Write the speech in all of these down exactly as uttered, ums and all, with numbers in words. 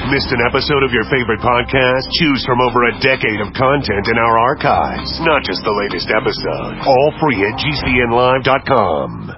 Missed an episode of your favorite podcast? Choose from over a decade of content in our archives, not just the latest episode. All free at G C N live dot com.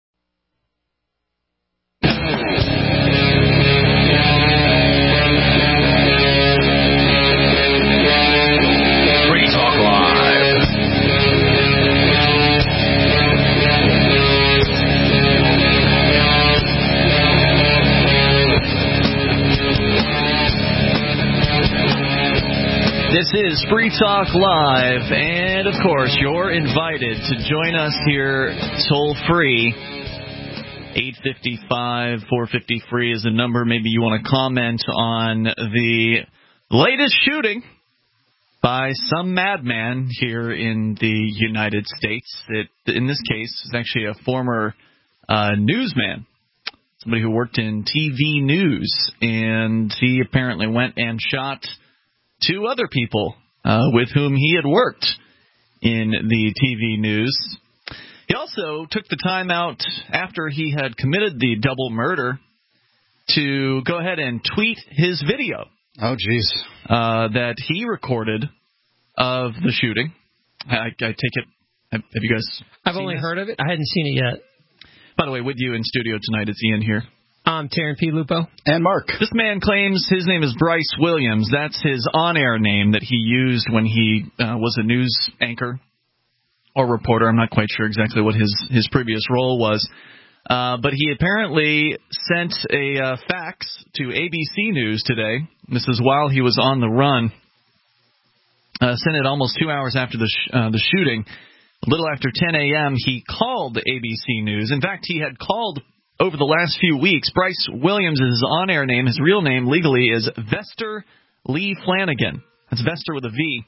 This is Free Talk Live, and of course, you're invited to join us here toll-free. eight five five, four five zero, free is the number. Maybe you want to comment on the latest shooting by some madman here in the United States. It, in this case, is actually a former uh, newsman, somebody who worked in T V news, and he apparently went and shot two other people uh, with whom he had worked in the T V news. He also took the time out after he had committed the double murder to go ahead and tweet his video. Oh, jeez. Uh, that he recorded of the shooting. I, I take it. Have, have you guys I've only this? heard of it. I hadn't seen it yet. By the way, with you in studio tonight, it's Ian here. I'm Taryn P. Lupo. And Mark. This man claims his name is Bryce Williams. That's his on-air name that he used when he uh, was a news anchor or reporter. I'm not quite sure exactly what his, his previous role was. Uh, but he apparently sent a uh, fax to A B C News today. This is while he was on the run. Uh, sent it almost two hours after the sh- uh, the shooting. A little after ten a.m., he called A B C News. In fact, he had called over the last few weeks. Bryce Williams is his on-air name. His real name legally is Vester Lee Flanagan. That's Vester with a V.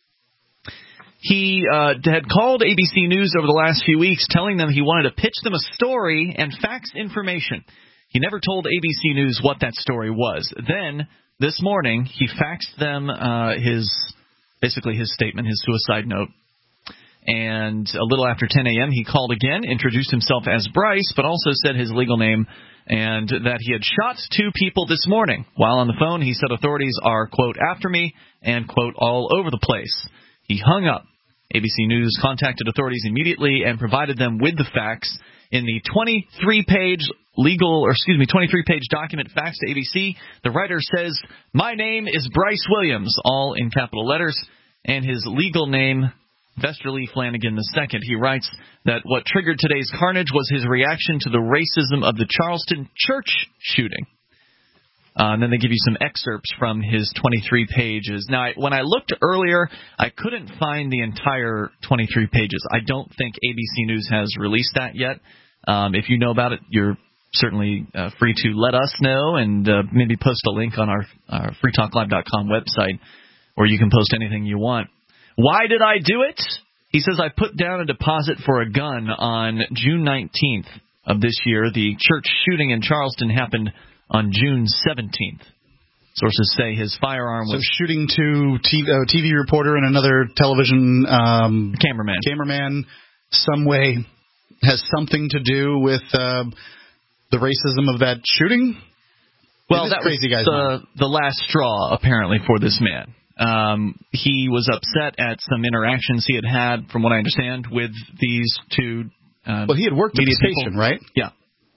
He uh, had called A B C News over the last few weeks telling them he wanted to pitch them a story and fax information. He never told A B C News what that story was. Then, this morning, he faxed them uh, his, basically his statement, his suicide note. And a little after ten a.m., he called again, introduced himself as Bryce, but also said his legal name and that he had shot two people this morning. While on the phone, he said authorities are, quote, after me and, quote, all over the place. He hung up. A B C News contacted authorities immediately and provided them with the facts. In the twenty-three page legal, or excuse me, twenty-three page document faxed to A B C, the writer says, "My name is Bryce Williams," all in capital letters, and his legal name, Vester Lee Flanagan the second. He writes that what triggered today's carnage was his reaction to the racism of the Charleston church shooting. Uh, and then they give you some excerpts from his twenty-three pages. Now, I, when I looked earlier, I couldn't find the entire twenty-three pages. I don't think A B C News has released that yet. Um, if you know about it, you're certainly uh, free to let us know and uh, maybe post a link on our, our free talk live dot com website, or you can post anything you want. Why did I do it? He says, I put down a deposit for a gun on June nineteenth of this year. The church shooting in Charleston happened on June seventeenth. Sources say his firearm was... So shooting to T V, uh, T V reporter and another television... Um, cameraman. Cameraman, some way, has something to do with uh, the racism of that shooting? Well, that crazy was guy's the, the last straw, apparently, for this man. Um, he was upset at some interactions he had had, from what I understand, with these two uh, Well, he had worked at the station, people. right? Yeah.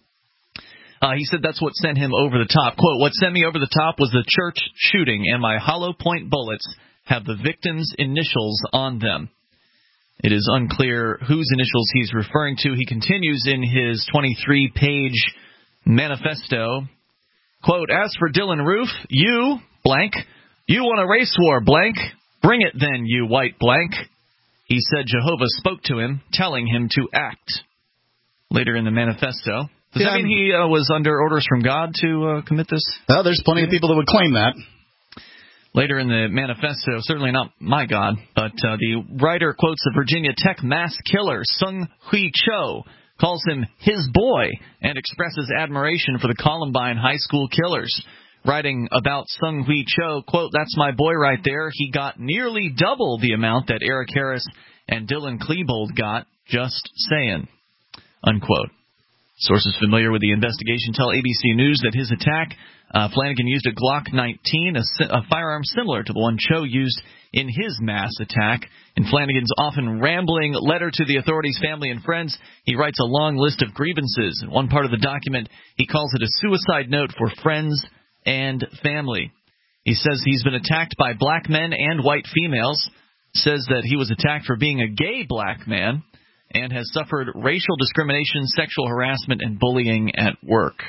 Uh, he said that's what sent him over the top. Quote, what sent me over the top was the church shooting, and my hollow point bullets have the victim's initials on them. It is unclear whose initials he's referring to. He continues in his twenty-three page manifesto. Quote, as for Dylan Roof, you, blank, you want a race war, blank. Bring it then, you white blank. He said Jehovah spoke to him, telling him to act. Later in the manifesto. Does yeah, that mean he uh, was under orders from God to uh, commit this? Well, there's plenty of people that would claim that. Later in the manifesto, certainly not my God, but uh, the writer quotes a Virginia Tech mass killer, Sung Hui Cho, calls him his boy, and expresses admiration for the Columbine high school killers. Writing about Sung Hui Cho, quote, that's my boy right there. He got nearly double the amount that Eric Harris and Dylan Klebold got, just saying, unquote. Sources familiar with the investigation tell A B C News that his attack, uh, Flanagan used a Glock nineteen, a, a firearm similar to the one Cho used in his mass attack. In Flanagan's often rambling letter to the authorities, family, and friends, he writes a long list of grievances. In one part of the document, he calls it a suicide note for friends and family. He says he's been attacked by black men and white females, says that he was attacked for being a gay black man, and has suffered racial discrimination, sexual harassment, and bullying at work.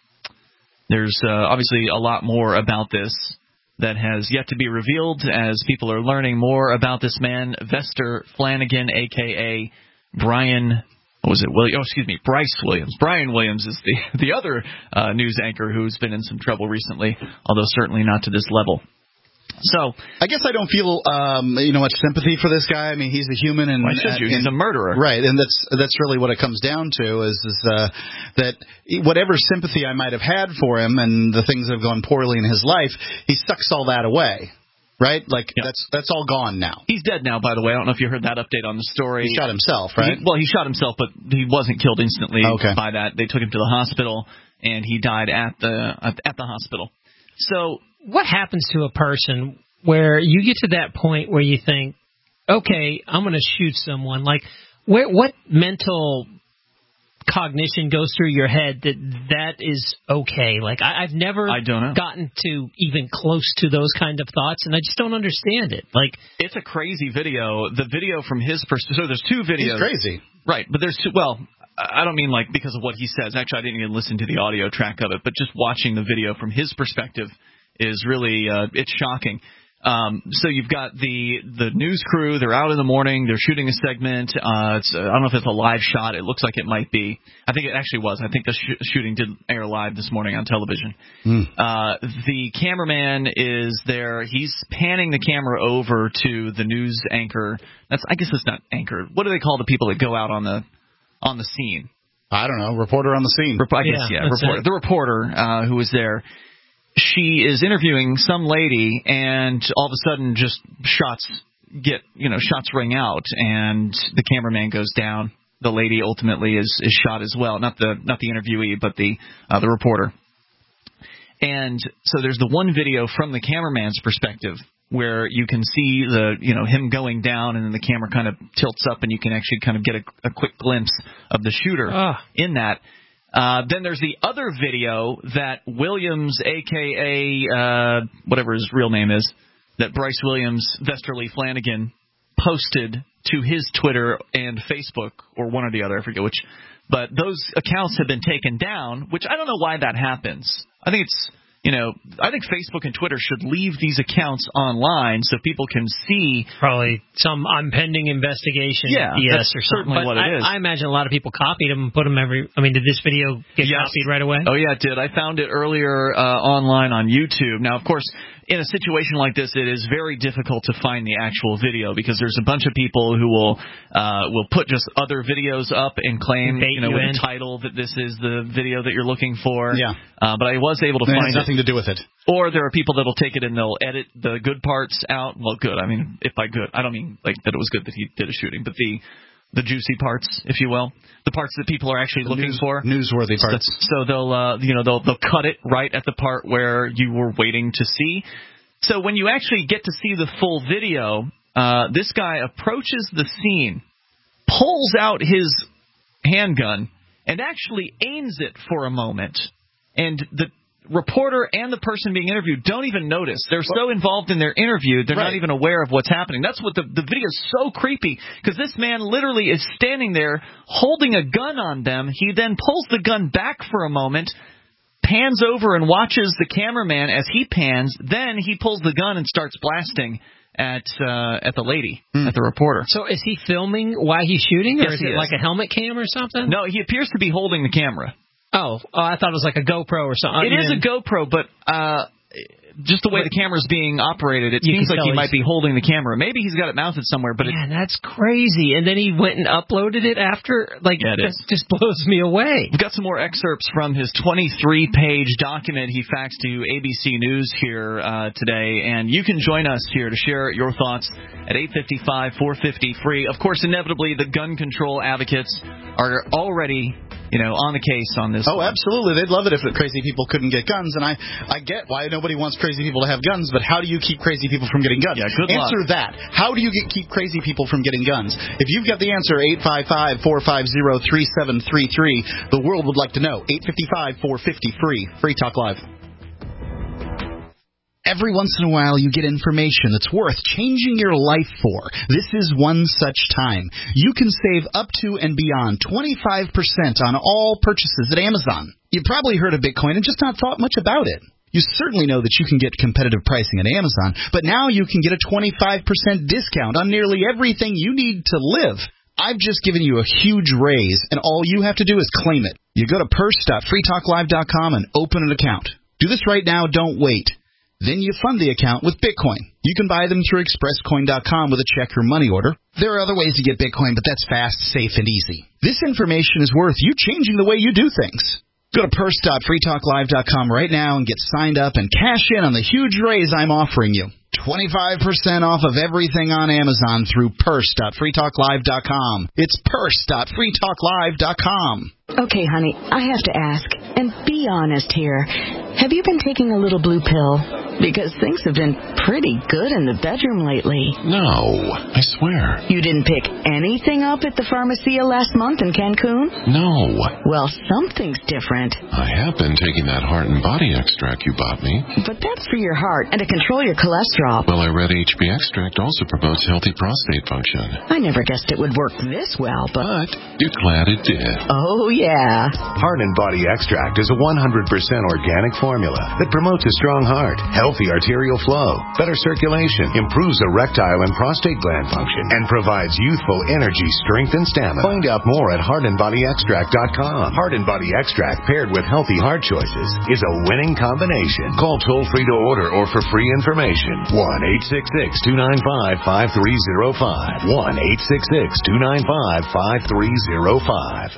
There's uh, obviously a lot more about this that has yet to be revealed as people are learning more about this man, Vester Flanagan, a k a. Brian, what was it? William, oh, excuse me, Bryce Williams. Brian Williams is the, the other uh, news anchor who's been in some trouble recently, although certainly not to this level. So I guess I don't feel um, you know much sympathy for this guy. I mean, he's a human, and why should you? And, he's a murderer, right? And that's that's really what it comes down to is is uh, that whatever sympathy I might have had for him and the things that have gone poorly in his life, he sucks all that away, right? Like yeah. that's that's all gone now. He's dead now, by the way. I don't know if you heard that update on the story. He shot himself, right? He, well, he shot himself, but he wasn't killed instantly okay. by that. They took him to the hospital, and he died at the at, at the hospital. So. What happens to a person where you get to that point where you think, okay, I'm going to shoot someone? Like, where, what mental cognition goes through your head that that is okay? Like, I, I've never I don't know. gotten to even close to those kind of thoughts, and I just don't understand it. Like, it's a crazy video. The video from his perspective. So there's two videos. He's crazy, right? But there's two. Well. I don't mean like because of what he says. Actually, I didn't even listen to the audio track of it, but just watching the video from his perspective is really uh, it's shocking. Um, so you've got the the news crew. They're out in the morning. They're shooting a segment. Uh, it's, I don't know if it's a live shot. It looks like it might be. I think it actually was. I think the sh- shooting did air live this morning on television. Mm. Uh, the cameraman is there. He's panning the camera over to the news anchor. That's I guess it's not anchor. What do they call the people that go out on the on the scene? I don't know. Reporter on the scene. Rep- I guess, yeah. yeah reporter. The reporter uh, who was there, she is interviewing some lady, and all of a sudden just shots get, you know, shots ring out, and the cameraman goes down. The lady ultimately is, is shot as well. Not the not the interviewee, but the uh, the reporter. And so there's the one video from the cameraman's perspective where you can see the, you know, him going down, and then the camera kind of tilts up, and you can actually kind of get a, a quick glimpse of the shooter ah. in that. Uh, then there's the other video that Williams, a k a. Uh, whatever his real name is, that Bryce Williams, Vesterly Flanagan, posted to his Twitter and Facebook, or one or the other, I forget which. But those accounts have been taken down, which I don't know why that happens. I think it's... You know, I think Facebook and Twitter should leave these accounts online so people can see. Probably some impending investigation. Yeah, yes, that's or certainly but what it I, is. I imagine a lot of people copied them and put them every. I mean, did this video get yes. copied right away? Oh yeah, it did. I found it earlier uh, online on YouTube. Now, of course, in a situation like this, it is very difficult to find the actual video because there's a bunch of people who will uh, will put just other videos up and claim, Bait you know, you with in. a title that this is the video that you're looking for. Yeah. Uh, but I was able to it find has nothing it. to do with it. Or there are people that will take it and they'll edit the good parts out. Well, good. I mean, if by good, I don't mean like that it was good that he did a shooting, but the the juicy parts, if you will, the parts that people are actually the looking news, for, newsworthy parts. So, so they'll, uh, you know, they'll they'll cut it right at the part where you were waiting to see. So when you actually get to see the full video, uh, this guy approaches the scene, pulls out his handgun, and actually aims it for a moment, and the reporter and the person being interviewed don't even notice. They're so involved in their interview, they're right. not even aware of what's happening. That's what the, the video is so creepy, because this man literally is standing there holding a gun on them. He then pulls the gun back for a moment, pans over and watches the cameraman as he pans. Then he pulls the gun and starts blasting at uh, at the lady, mm. at the reporter. So is he filming while he's shooting, or yes, is it is. like a helmet cam or something? No, he appears to be holding the camera. Oh, oh, I thought it was like a GoPro or something. It is a GoPro, but uh, just the way the camera's being operated, it You seems can like he tell might be holding the camera. Maybe he's got it mounted somewhere, but Man, it, that's crazy. And then he went and uploaded it after? Like, Yeah, it that is. just blows me away. we've got some more excerpts from his twenty-three page document he faxed to A B C News here uh, today, and you can join us here to share your thoughts at eight five five, four five zero, free. Of course, inevitably, the gun control advocates are already you know, on the case on this. Oh, one. absolutely. They'd love it if crazy people couldn't get guns. And I, I get why nobody wants crazy people to have guns, but how do you keep crazy people from getting guns? Yeah, good answer luck. that. How do you get, keep crazy people from getting guns? If you've got the answer, eight five five, four five zero, three seven three three, the world would like to know. eight five five, four five zero, free. Free Talk Live. Every once in a while, you get information that's worth changing your life for. This is one such time. You can save up to and beyond twenty-five percent on all purchases at Amazon. You probably heard of Bitcoin and just not thought much about it. You certainly know that you can get competitive pricing at Amazon, but now you can get a twenty-five percent discount on nearly everything you need to live. I've just given you a huge raise, and all you have to do is claim it. You go to purse dot free talk live dot com and open an account. Do this right now. Don't wait. Then you fund the account with Bitcoin. You can buy them through express coin dot com with a check or money order. There are other ways to get Bitcoin, but that's fast, safe, and easy. This information is worth you changing the way you do things. Go to purse dot free talk live dot com right now and get signed up and cash in on the huge raise I'm offering you. twenty-five percent off of everything on Amazon through purse dot free talk live dot com. It's purse dot free talk live dot com. Okay, honey, I have to ask, and be honest here. Have you been taking a little blue pill? Because things have been pretty good in the bedroom lately. No, I swear. You didn't pick anything up at the Pharmacia last month in Cancun? No. Well, something's different. I have been taking that heart and body extract you bought me. But that's for your heart and to control your cholesterol. Well, I read H B extract also promotes healthy prostate function. I never guessed it would work this well, but... But you're glad it did. Oh, yeah. Heart and Body Extract is a one hundred percent organic formula that promotes a strong heart, healthy arterial flow, better circulation, improves erectile and prostate gland function, and provides youthful energy, strength, and stamina. Find out more at heart and body extract dot com. Heart and Body Extract paired with healthy heart choices is a winning combination. Call toll-free to order or for free information. one eight six six, two nine five, five three zero five. one eight six six, two nine five, five three zero five.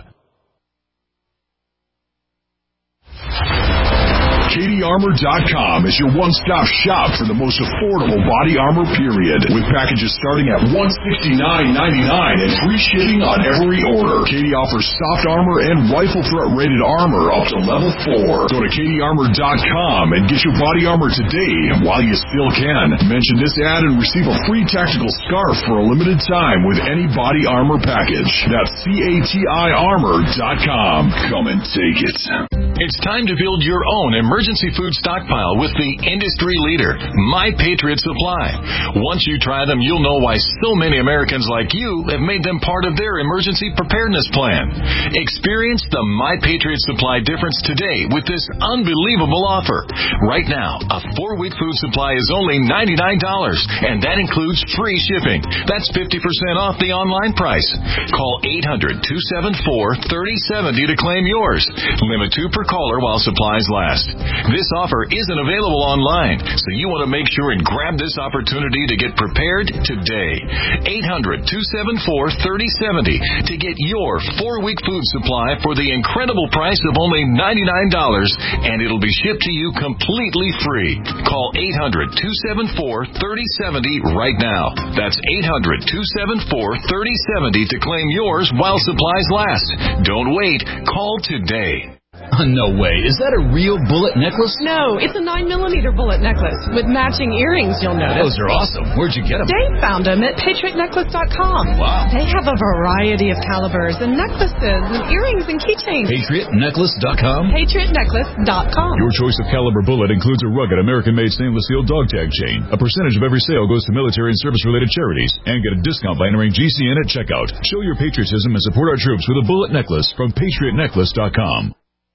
Katie Armor dot com is your one-stop shop for the most affordable body armor, period. With packages starting at one hundred sixty-nine ninety-nine and free shipping on every order. Katie offers soft armor and rifle threat rated armor up to level four. Go to Katie Armor dot com and get your body armor today while you still can. Mention this ad and receive a free tactical scarf for a limited time with any body armor package. That's C A T I Armor dot com. Come and take it. It's time to build your own emergency food stockpile with the industry leader, My Patriot Supply. Once you try them, you'll know why so many Americans like you have made them part of their emergency preparedness plan. Experience the My Patriot Supply difference today with this unbelievable offer. Right now, a four-week food supply is only ninety-nine dollars, and that includes free shipping. That's fifty percent off the online price. Call eight hundred, two seven four, three oh seven oh to claim yours. Limit two per caller while supplies last. This offer isn't available online, so you want to make sure and grab this opportunity to get prepared today. eight hundred, two seven four, three oh seven oh to get your four-week food supply for the incredible price of only ninety-nine dollars, and it'll be shipped to you completely free. Call eight hundred, two seven four, three oh seven oh right now. That's eight hundred, two seven four, three oh seven oh to claim yours while supplies last. Don't wait. Call today. No way. Is that a real bullet necklace? No, it's a nine millimeter bullet necklace with matching earrings, you'll notice. Those are awesome. Where'd you get them? Dave found them at patriot necklace dot com. Wow. They have a variety of calibers and necklaces and earrings and keychains. patriot necklace dot com? patriot necklace dot com. Your choice of caliber bullet includes a rugged American-made stainless steel dog tag chain. A percentage of every sale goes to military and service-related charities. And get a discount by entering G C N at checkout. Show your patriotism and support our troops with a bullet necklace from patriot necklace dot com.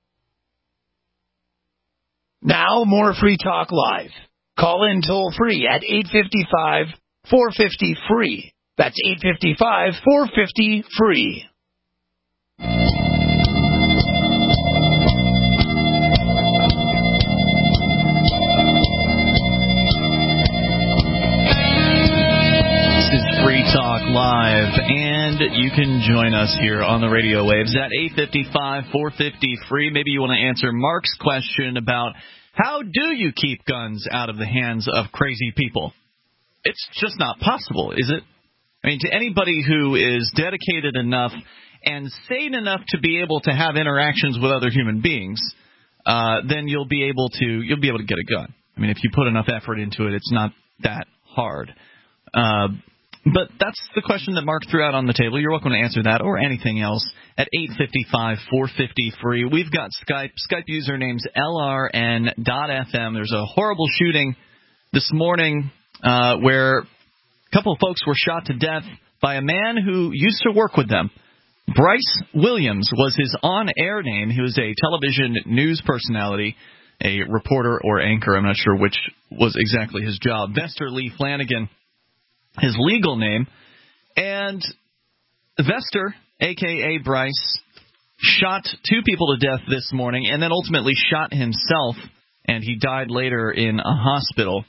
Now, more Free Talk Live. Call in toll-free at eight five five, four five zero, free. That's eight five five, four five zero, free. This is Free Talk Live, and you can join us here on the radio waves at eight five five, four five zero, free. Maybe you want to answer Mark's question about how do you keep guns out of the hands of crazy people? It's just not possible, is it? I mean, to anybody who is dedicated enough and sane enough to be able to have interactions with other human beings, uh, then you'll be able to you'll be able to get a gun. I mean, if you put enough effort into it, it's not that hard. Uh, but that's the question that Mark threw out on the table. You're welcome to answer that or anything else at eight five five, four five zero, free. We've got Skype. Skype username's L R N dot F M. There's a horrible shooting this morning uh, where a couple of folks were shot to death by a man who used to work with them. Bryce Williams was his on-air name. He was a television news personality, a reporter or anchor. I'm not sure which was exactly his job. Vester Lee Flanagan, his legal name. And Vester, a k a. Bryce, shot two people to death this morning and then ultimately shot himself, and he died later in a hospital.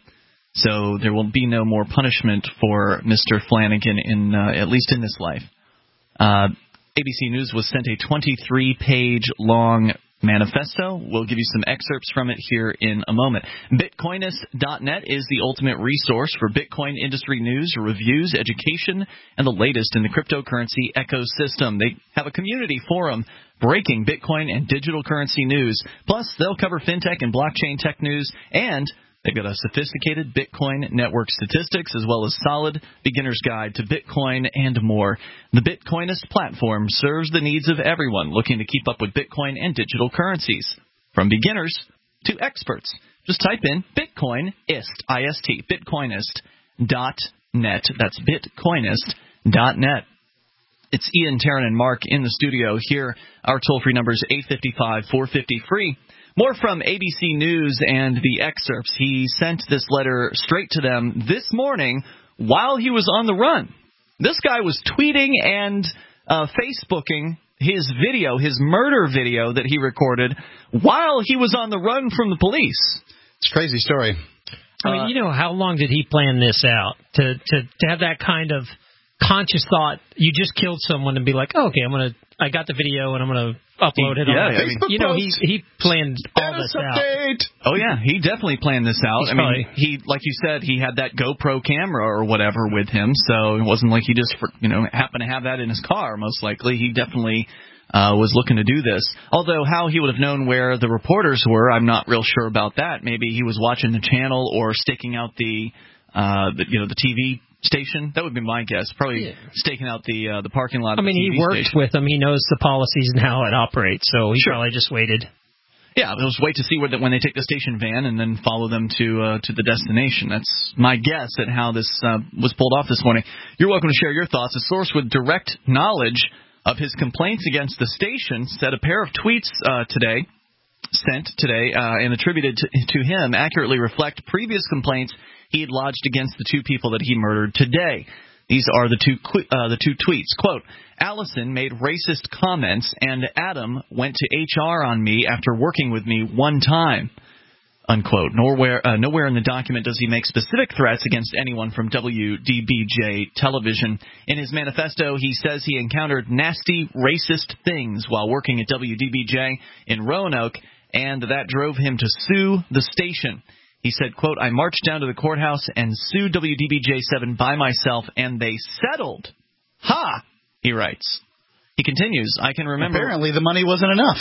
So there will be no more punishment for Mister Flanagan, in uh, at least in this life. Uh, A B C News was sent a twenty-three page long manifesto. We'll give you some excerpts from it here in a moment. Bitcoinist dot net is the ultimate resource for Bitcoin industry news, reviews, education, and the latest in the cryptocurrency ecosystem. They have a community forum breaking Bitcoin and digital currency news. Plus, they'll cover fintech and blockchain tech news, and they've got a sophisticated Bitcoin network statistics as well as solid beginner's guide to Bitcoin and more. The Bitcoinist platform serves the needs of everyone looking to keep up with Bitcoin and digital currencies, from beginners to experts. Just type in Bitcoinist, I S T, Bitcoinist dot net. That's Bitcoinist dot net. It's Ian, Taryn, and Mark in the studio here. Our toll-free number is eight five five, four five zero, free. More from A B C News and the excerpts. He sent this letter straight to them this morning while he was on the run. This guy was tweeting and uh, Facebooking his video, his murder video that he recorded while he was on the run from the police. It's a crazy story. I mean, you know, how long did he plan this out? To, to, to have that kind of conscious thought, you just killed someone and be like, oh, okay, I'm going to, I got the video and I'm going to upload it. Yeah, on I mean, you know, he he planned all this update. out. Oh yeah, he definitely planned this out. He's I mean, he like you said, he had that GoPro camera or whatever with him, so it wasn't like he just you know happened to have that in his car. Most likely, he definitely uh, was looking to do this. Although how he would have known where the reporters were, I'm not real sure about that. Maybe he was watching the channel or staking out the, uh, the you know the T V station. That would be my guess. Probably yeah. staking out the uh, the parking lot. I mean, of the T V he worked station. with them. He knows the policies and how it operates. So he sure. probably just waited. Yeah, it was wait to see when they take the station van and then follow them to uh, to the destination. That's my guess at how this uh, was pulled off this morning. You're welcome to share your thoughts. A source with direct knowledge of his complaints against the station said a pair of tweets uh, today, sent today uh, and attributed to, to him accurately reflect previous complaints he had lodged against the two people that he murdered today. These are the two uh, the two tweets. Quote, Allison made racist comments, and Adam went to H R on me after working with me one time. Unquote. Nowhere, uh, nowhere in the document does he make specific threats against anyone from W D B J television. In his manifesto, he says he encountered nasty racist things while working at W D B J in Roanoke, and that drove him to sue the station. He said, quote, I marched down to the courthouse and sued W D B J seven by myself, and they settled. Ha! He writes. He continues, I can remember... Apparently the money wasn't enough.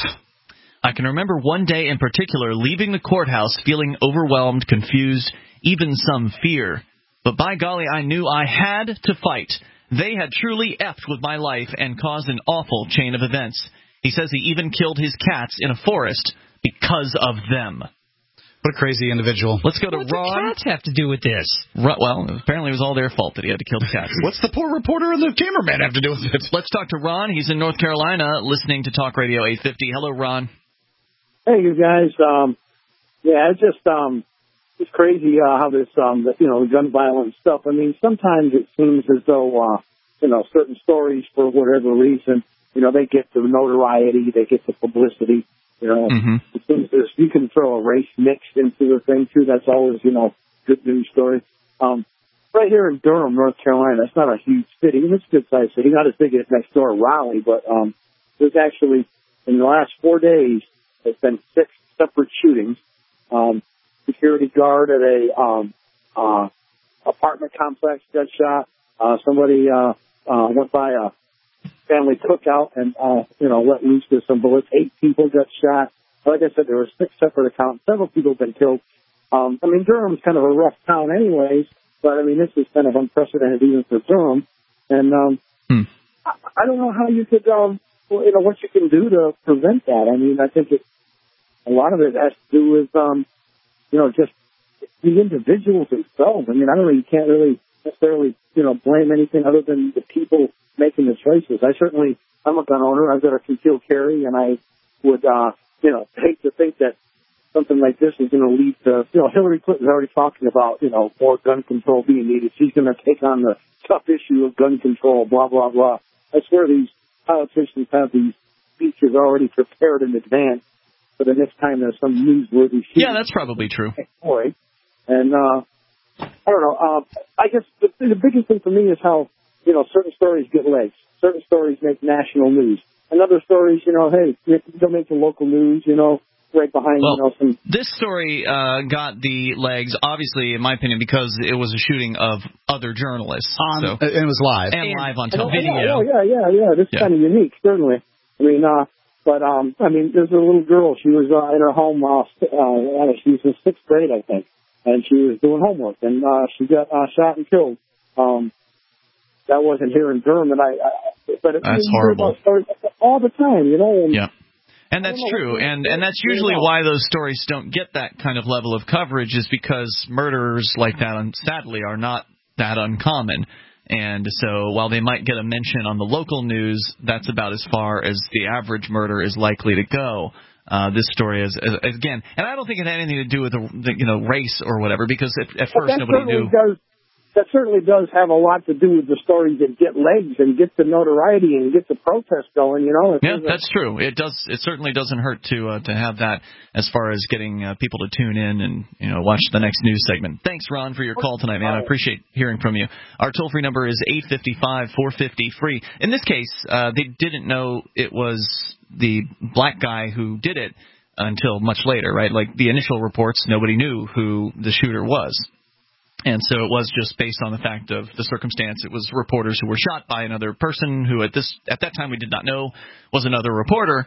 I can remember one day in particular leaving the courthouse feeling overwhelmed, confused, even some fear. But by golly, I knew I had to fight. They had truly effed with my life and caused an awful chain of events. He says he even killed his cats in a forest because of them. What a crazy individual. Let's go to what Ron. What do cats have to do with this? Ron, well, apparently it was all their fault that he had to kill the cats. What's the poor reporter and the cameraman have to do with it? Let's talk to Ron. He's in North Carolina listening to Talk Radio eight fifty. Hello, Ron. Hey, you guys. Um, yeah, it's just um, it's crazy uh, how this, um, the, you know, gun violence stuff. I mean, sometimes it seems as though, uh, you know, certain stories, for whatever reason, you know, they get the notoriety, they get the publicity. You know, mm-hmm. it seems as you can throw a race mix into the thing, too. That's always, you know, good news story. Um, right here in Durham, North Carolina, it's not a huge city. It's a good-sized city, not as big as next door, Raleigh, but um, there's actually, in the last four days, there's been six separate shootings. Um, security guard at a um, uh, apartment complex got shot. Uh, somebody uh, uh, went by a family cookout and, uh, you know, let loose with some bullets. Eight people got shot. Like I said, there were six separate accounts. Several people have been killed. Um, I mean, Durham's kind of a rough town anyways, but, I mean, this is kind of unprecedented even for Durham. And um, hmm. I, I don't know how you could, um, well, you know, what you can do to prevent that. I mean, I think it, a lot of it has to do with, um, you know, just the individuals themselves. I mean, I don't know, you can't really necessarily, you know, blame anything other than the people making the choices. I certainly, I'm a gun owner. I've got a concealed carry, and I would, uh, you know, hate to think that something like this is going to lead to, you know, Hillary Clinton's already talking about, you know, more gun control being needed. She's going to take on the tough issue of gun control, blah, blah, blah. I swear these politicians have these speeches already prepared in advance for the next time there's some newsworthy shit. Yeah, that's probably true. Boy. And, uh, I don't know, uh, I guess the, the biggest thing for me is how, you know, certain stories get legs. Certain stories make national news. And other stories, you know, hey, they'll make the local news, you know, right behind, well, you know, some... This story uh, got the legs, obviously, in my opinion, because it was a shooting of other journalists. On, so. And it was live. And, and live on oh, video. Yeah, yeah, yeah, yeah. This is yeah. kind of unique, certainly. I mean, uh, but, um, I mean, there's a little girl. She was uh, in her home. Uh, uh, she was in sixth grade, I think. And she was doing homework. And uh, she got uh, shot and killed. Um, that wasn't here in Durham. And I, I, but it, that's horrible. All the time, you know. And, yeah. And that's true, and and that's usually why those stories don't get that kind of level of coverage, is because murderers like that, sadly, are not that uncommon. And so while they might get a mention on the local news, that's about as far as the average murder is likely to go. Uh, this story is, is, again, and I don't think it had anything to do with the, the you know race or whatever, because at, at first nobody knew. Does, that certainly does have a lot to do with the stories that get legs and get the notoriety and get the protest going, you know. Yeah, that's true. It does. It certainly doesn't hurt to uh, to have that as far as getting uh, people to tune in and, you know, watch the next news segment. Thanks, Ron, for your call tonight, man. I appreciate hearing from you. Our toll-free number is eight five five, four five zero, free. In this case, uh, they didn't know it was the black guy who did it until much later, right? Like the initial reports, nobody knew who the shooter was. And so it was just based on the fact of the circumstance. It was reporters who were shot by another person who at this at that time we did not know was another reporter.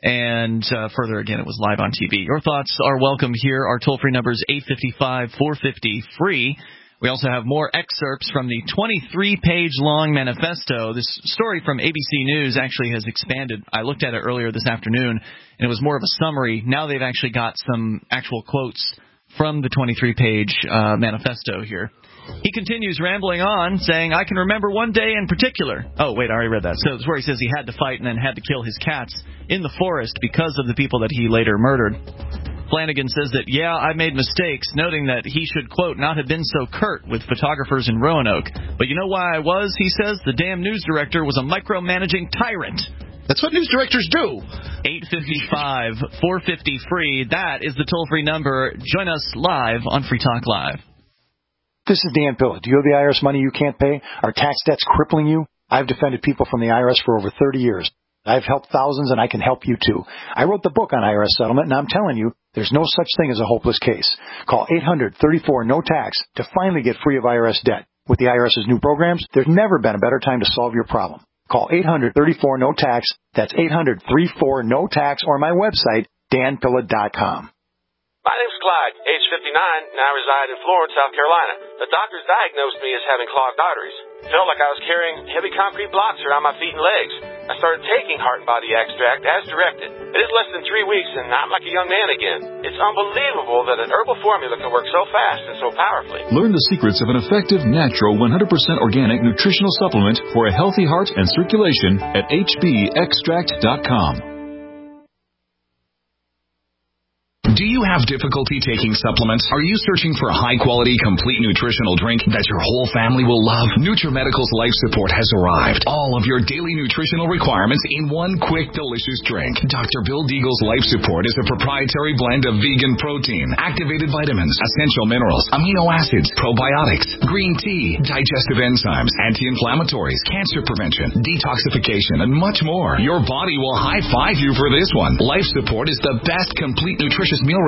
And uh, further, again, it was live on T V. Your thoughts are welcome here. Our toll-free number is eight five five, four five zero, free. We also have more excerpts from the twenty-three page long manifesto. This story from A B C News actually has expanded. I looked at it earlier this afternoon, and it was more of a summary. Now they've actually got some actual quotes from the twenty-three page uh, manifesto here. He continues rambling on, saying, I can remember one day in particular. Oh, wait, I already read that. So it's where he says he had to fight and then had to kill his cats in the forest because of the people that he later murdered. Flanagan says that, yeah, I made mistakes, noting that he should, quote, not have been so curt with photographers in Roanoke. But you know why I was, he says? The damn news director was a micromanaging tyrant. That's what news directors do. eight five five, four five zero, free. That is the toll-free number. Join us live on Free Talk Live. This is Dan Pilla. Do you have the I R S money you can't pay? Are tax debts crippling you? I've defended people from the I R S for over thirty years. I've helped thousands, and I can help you, too. I wrote the book on I R S settlement, and I'm telling you, there's no such thing as a hopeless case. Call eight hundred, thirty-four, no tax to finally get free of I R S debt. With the IRS's new programs, there's never been a better time to solve your problem. Call eight hundred, thirty-four, no tax. That's eight hundred, thirty-four, no tax, or my website, dan pilla dot com. My name's Clyde, age fifty-nine, and I reside in Florence, South Carolina. The doctors diagnosed me as having clogged arteries. Felt like I was carrying heavy concrete blocks around my feet and legs. I started taking Heart and Body Extract as directed. It is less than three weeks, and I'm like a young man again. It's unbelievable that an herbal formula can work so fast and so powerfully. Learn the secrets of an effective, natural, one hundred percent organic nutritional supplement for a healthy heart and circulation at h b extract dot com. Do you have difficulty taking supplements? Are you searching for a high-quality, complete nutritional drink that your whole family will love? NutriMedical's Life Support has arrived. All of your daily nutritional requirements in one quick, delicious drink. Doctor Bill Deagle's Life Support is a proprietary blend of vegan protein, activated vitamins, essential minerals, amino acids, probiotics, green tea, digestive enzymes, anti-inflammatories, cancer prevention, detoxification, and much more. Your body will high-five you for this one. Life Support is the best complete nutritious meal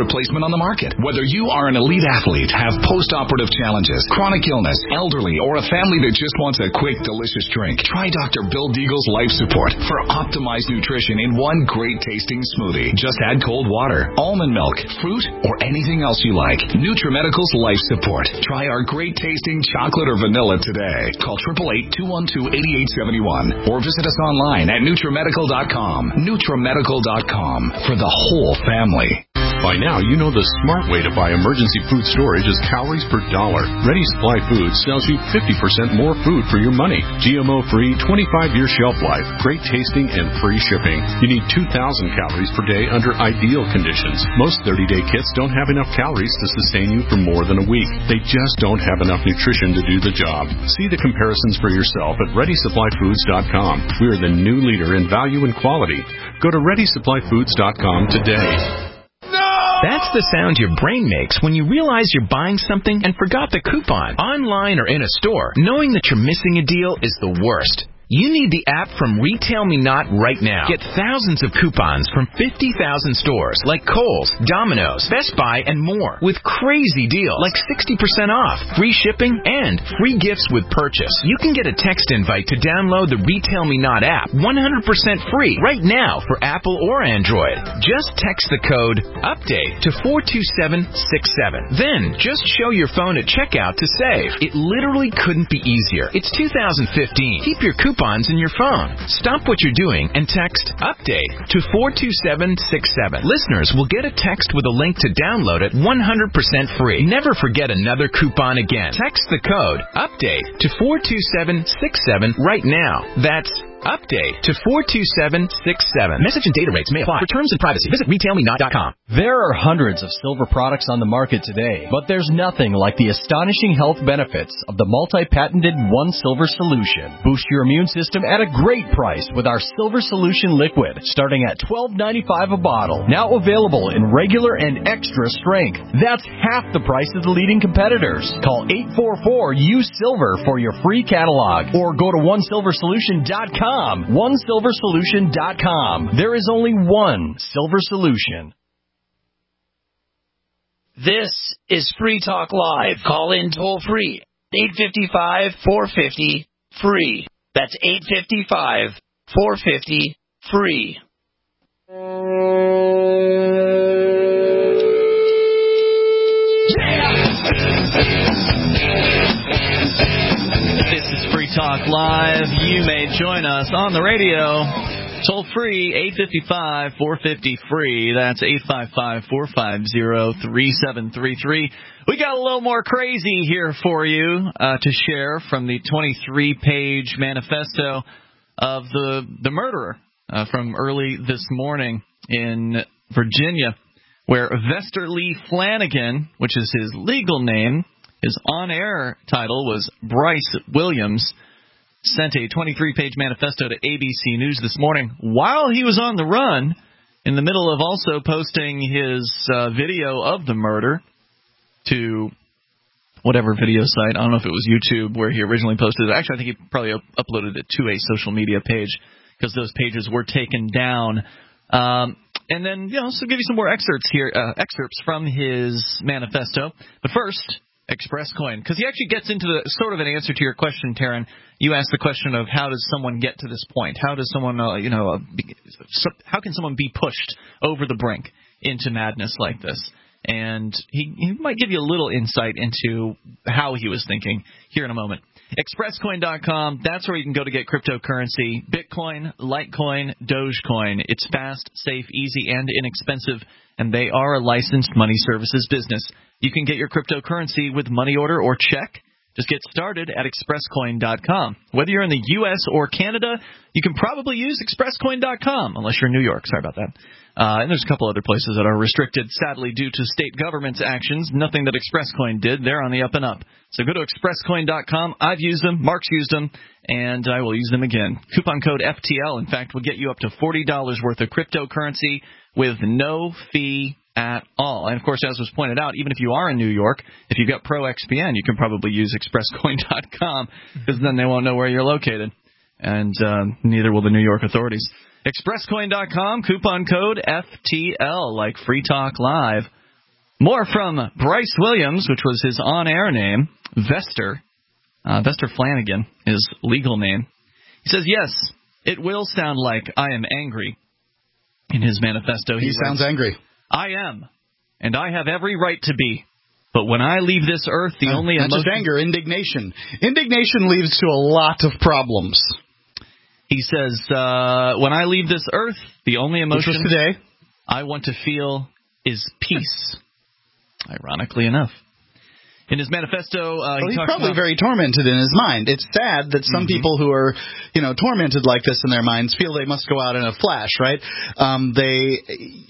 replacement on the market. Whether you are an elite athlete, have post-operative challenges, chronic illness, elderly, or a family that just wants a quick, delicious drink, try Doctor Bill Deagle's Life Support for optimized nutrition in one great-tasting smoothie. Just add cold water, almond milk, fruit, or anything else you like. NutriMedical's Life Support. Try our great-tasting chocolate or vanilla today. Call eight eight eight, two one two, eight eight seven one or visit us online at NutriMedical dot com. NutriMedical dot com for the whole family. By now, you know the smart way to buy emergency food storage is calories per dollar. Ready Supply Foods sells you fifty percent more food for your money. G M O-free, twenty-five year shelf life, great tasting, and free shipping. You need two thousand calories per day under ideal conditions. Most thirty day kits don't have enough calories to sustain you for more than a week. They just don't have enough nutrition to do the job. See the comparisons for yourself at Ready Supply Foods dot com. We are the new leader in value and quality. Go to Ready Supply Foods dot com today. That's the sound your brain makes when you realize you're buying something and forgot the coupon. Online or in a store, knowing that you're missing a deal is the worst. You need the app from Retail Me Not right now. Get thousands of coupons from fifty thousand stores like Kohl's, Domino's, Best Buy, and more with crazy deals like sixty percent off, free shipping, and free gifts with purchase. You can get a text invite to download the Retail Me Not app one hundred percent free right now for Apple or Android. Just text the code UPDATE to four two seven six seven. Then just show your phone at checkout to save. It literally couldn't be easier. It's two thousand fifteen. Keep your coupons in your phone. Stop what you're doing and text UPDATE to four two seven six seven. Listeners will get a text with a link to download it one hundred percent free. Never forget another coupon again. Text the code UPDATE to four two seven six seven right now. That's UPDATE to four two seven six seven. Message and data rates may apply. For terms and privacy, visit Retail Me Not dot com. There are hundreds of silver products on the market today, but there's nothing like the astonishing health benefits of the multi-patented One Silver Solution. Boost your immune system at a great price with our Silver Solution Liquid, starting at twelve ninety-five a bottle. Now available in regular and extra strength. That's half the price of the leading competitors. Call eight four four, U SILVER for your free catalog, or go to one silver solution dot com. one silver solution dot com. There is only one Silver Solution. This is Free Talk Live. Call in toll free. eight five five, four five zero, free. That's eight five five, four five zero, free. This is Free Talk Live. You may join us on the radio. Toll free, eight five five, four five zero, free. That's eight five five, four five zero, three seven three three. We got a little more crazy here for you uh, to share from the twenty-three page manifesto of the, the murderer uh, from early this morning in Virginia, where Vester Lee Flanagan, which is his legal name, his on-air title was Bryce Williams, sent a twenty-three page manifesto to A B C News this morning while he was on the run, in the middle of also posting his uh, video of the murder to whatever video site. I don't know if it was YouTube where he originally posted it. Actually, I think he probably up- uploaded it to a social media page because those pages were taken down. Um, and then, you know, so give you some more excerpts here, uh, excerpts from his manifesto. But first, ExpressCoin, because he actually gets into the sort of an answer to your question, Taryn. You asked the question of how does someone get to this point? How does someone, uh, you know, uh, be, so, how can someone be pushed over the brink into madness like this? And he, he might give you a little insight into how he was thinking here in a moment. Express Coin dot com, that's where you can go to get cryptocurrency. Bitcoin, Litecoin, Dogecoin. It's fast, safe, easy, and inexpensive, and they are a licensed money services business. You can get your cryptocurrency with money order or check. Just get started at Express Coin dot com. Whether you're in the U S or Canada, you can probably use Express Coin dot com, unless you're in New York. Sorry about that. Uh, and there's a couple other places that are restricted, sadly, due to state government's actions. Nothing that ExpressCoin did. They're on the up and up. So go to Express Coin dot com. I've used them. Mark's used them. And I will use them again. Coupon code F T L, in fact, will get you up to forty dollars worth of cryptocurrency with no fee at all. And, of course, as was pointed out, even if you are in New York, if you've got Pro X P N, you can probably use Express Coin dot com because then they won't know where you're located. And uh, neither will the New York authorities. Express Coin dot com, coupon code F T L, like Free Talk Live. More from Bryce Williams, which was his on-air name, Vester. Uh, Vester Flanagan, his legal name. He says, yes, it will sound like I am angry. In his manifesto, he, he sounds writes, angry. I am, and I have every right to be. But when I leave this earth, the uh, only not emotion... just anger, indignation. Indignation leads to a lot of problems. He says, uh, when I leave this earth, the only emotion today I want to feel is peace. Ironically enough. In his manifesto, uh, well, he he's talks probably about, very tormented in his mind. It's sad that some mm-hmm. people who are, you know, tormented like this in their minds feel they must go out in a flash, right? Um, they,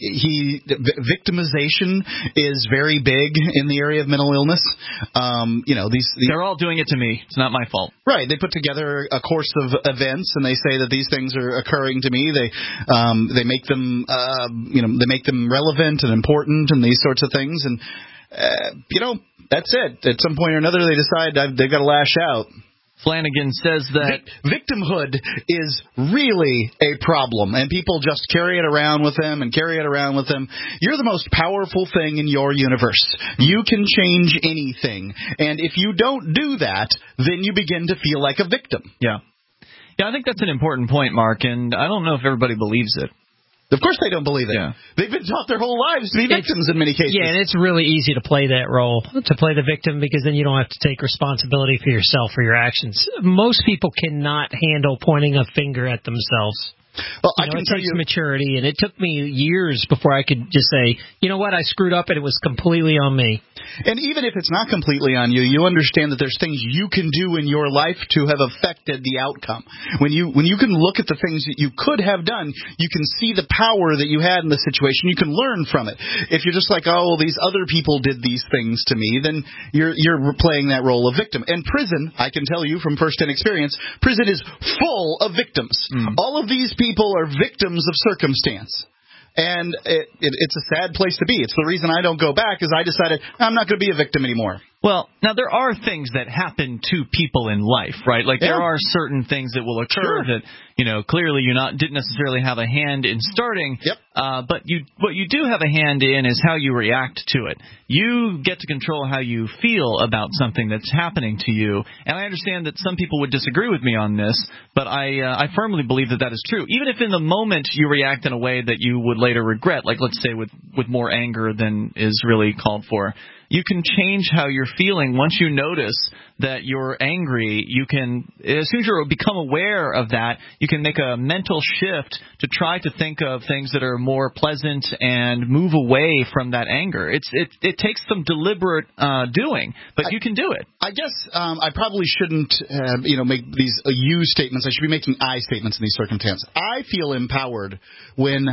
he, victimization is very big in the area of mental illness. Um, you know, these, these they're all doing it to me. It's not my fault. Right. They put together a course of events and they say that these things are occurring to me. They, um, they make them, uh, you know, they make them relevant and important and these sorts of things. And, uh, you know, that's it. At some point or another, they decide they've got to lash out. Flanagan says that Vic- victimhood is really a problem, and people just carry it around with them and carry it around with them. You're the most powerful thing in your universe. You can change anything, and if you don't do that, then you begin to feel like a victim. Yeah. Yeah, I think that's an important point, Mark, and I don't know if everybody believes it. Of course they don't believe it. Yeah. They've been taught their whole lives to be victims it's, in many cases. Yeah, and it's really easy to play that role, to play the victim, because then you don't have to take responsibility for yourself or your actions. Most people cannot handle pointing a finger at themselves. Well, you I know, can it tell takes you, maturity, and it took me years before I could just say, you know what, I screwed up and it was completely on me. And even if it's not completely on you, you understand that there's things you can do in your life to have affected the outcome. When you when you can look at the things that you could have done, you can see the power that you had in the situation. You can learn from it. If you're just like, oh, well, these other people did these things to me, then you're you're playing that role of victim. And prison, I can tell you from first-hand experience, prison is full of victims. Mm. All of these people are victims of circumstance. And it, it, it's a sad place to be. It's the reason I don't go back, is I decided I'm not going to be a victim anymore. Well, now there are things that happen to people in life, right? Like yeah. there are certain things that will occur sure. that, you know, clearly you not didn't necessarily have a hand in starting. Yep. Uh, but you what you do have a hand in is how you react to it. You get to control how you feel about something that's happening to you. And I understand that some people would disagree with me on this, but I uh, I firmly believe that that is true. Even if in the moment you react in a way that you would later regret, like let's say with, with more anger than is really called for. You can change how you're feeling once you notice that you're angry. You can, as soon as you become aware of that, you can make a mental shift to try to think of things that are more pleasant and move away from that anger. It's it it takes some deliberate uh, doing, but I, you can do it. I guess um, I probably shouldn't, uh, you know, make these uh, you statements. I should be making I statements in these circumstances. I feel empowered when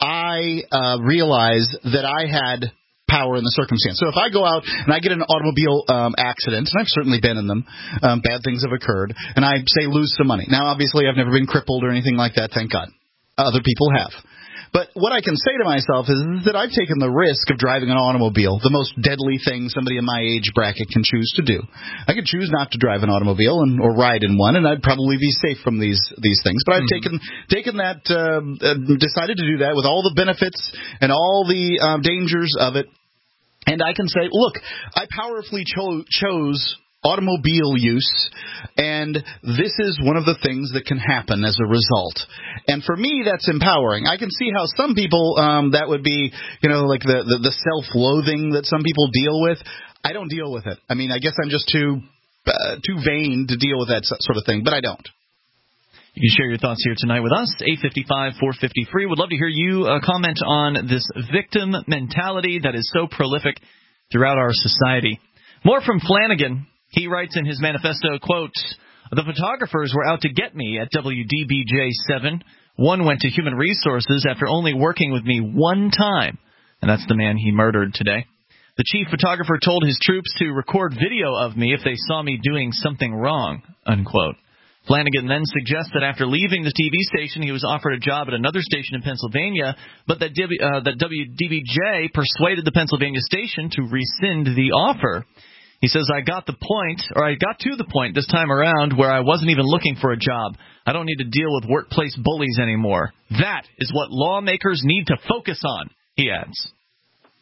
I uh, realize that I had power in the circumstance. So if I go out and I get in an automobile um, accident, and I've certainly been in them, um, bad things have occurred, and I, say, lose some money. Now, obviously, I've never been crippled or anything like that, thank God. Other people have. But what I can say to myself is that I've taken the risk of driving an automobile, the most deadly thing somebody in my age bracket can choose to do. I could choose not to drive an automobile and or ride in one, and I'd probably be safe from these these things. But I've mm-hmm. taken taken that, uh, uh, decided to do that with all the benefits and all the uh, dangers of it. And I can say, look, I powerfully cho- chose automobile use, and this is one of the things that can happen as a result. And for me, that's empowering. I can see how some people, um, that would be, you know, like the, the, the self-loathing that some people deal with. I don't deal with it. I mean, I guess I'm just too uh, too vain to deal with that sort of thing, but I don't. You can share your thoughts here tonight with us, eight five five, four five zero, free. Would love to hear you uh, comment on this victim mentality that is so prolific throughout our society. More from Flanagan. He writes in his manifesto, quote, the photographers were out to get me at W D B J seven. One went to Human Resources after only working with me one time, and that's the man he murdered today. The chief photographer told his troops to record video of me if they saw me doing something wrong, unquote. Flanagan then suggests that after leaving the T V station, he was offered a job at another station in Pennsylvania, but that, uh, that W D B J persuaded the Pennsylvania station to rescind the offer. He says, I got the point, or I got to the point this time around where I wasn't even looking for a job. I don't need to deal with workplace bullies anymore. That is what lawmakers need to focus on, he adds.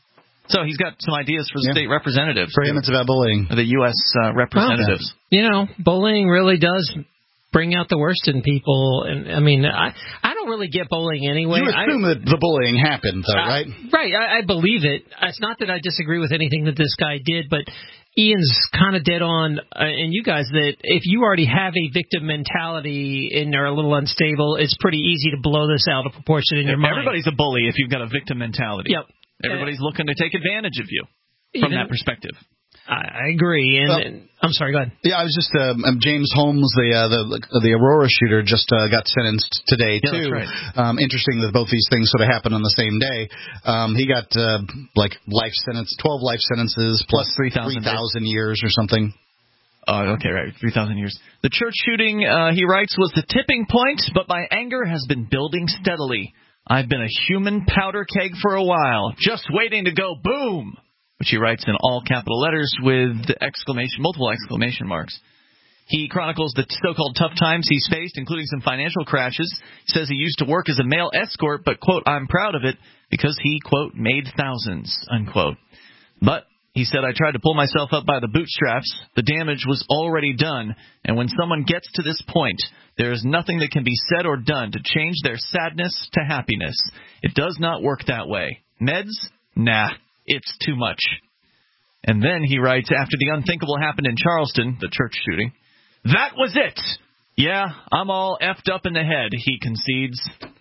So he's got some ideas for the yeah. state representatives. For him, it's about bullying. The U S Uh, representatives. Well, you know, bullying really does bring out the worst in people. And I mean, I I don't really get bullying anyway. You assume I, that the bullying happened, though, I, right? Right. I, I believe it. It's not that I disagree with anything that this guy did, but Ian's kind of dead on, uh, and you guys, that if you already have a victim mentality and are a little unstable, it's pretty easy to blow this out of proportion in your mind. Everybody's a bully if you've got a victim mentality. Yep. Everybody's uh, looking to take advantage of you from even, that perspective. I agree. And, well, and I'm sorry, go ahead. Yeah, I was just um, James Holmes, the uh, the the Aurora shooter, just uh, got sentenced today yeah, too. That's right. Um, interesting that both these things sort of happened on the same day. Um, he got uh, like life sentence, twelve life sentences plus, plus three thousand years or something. Oh, okay, right, three thousand years. The church shooting, uh, he writes, was the tipping point, but my anger has been building steadily. I've been a human powder keg for a while, just waiting to go boom, which he writes in all capital letters with exclamation, multiple exclamation marks. He chronicles the so-called tough times he's faced, including some financial crashes. He says he used to work as a male escort, but, quote, I'm proud of it because he, quote, made thousands, unquote. But he said, I tried to pull myself up by the bootstraps. The damage was already done. And when someone gets to this point, there is nothing that can be said or done to change their sadness to happiness. It does not work that way. Meds? Nah, it's too much. And then he writes, after the unthinkable happened in Charleston, the church shooting, that was it. Yeah, I'm all effed up in the head, he concedes.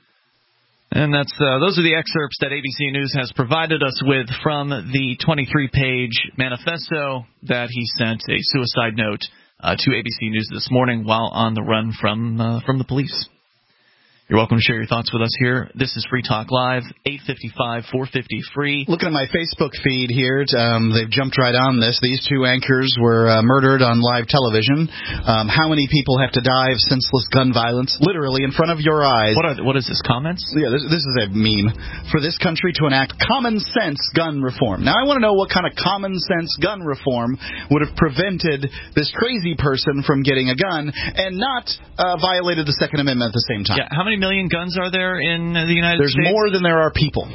And that's uh, those are the excerpts that A B C News has provided us with from the twenty-three page manifesto that he sent, a suicide note, uh, to A B C News this morning while on the run from uh, from the police. You're welcome to share your thoughts with us here. This is Free Talk Live, eight five five, four fifty, free. Looking at my Facebook feed here, um, they've jumped right on this. These two anchors were uh, murdered on live television. Um, how many people have to die of senseless gun violence? Literally in front of your eyes. What are what is this, comments? Yeah, this, this is a meme. For this country to enact common sense gun reform. Now, I want to know what kind of common sense gun reform would have prevented this crazy person from getting a gun and not uh, violated the Second Amendment at the same time. Yeah, how many million guns are there in the United There's States? There's more than there are people.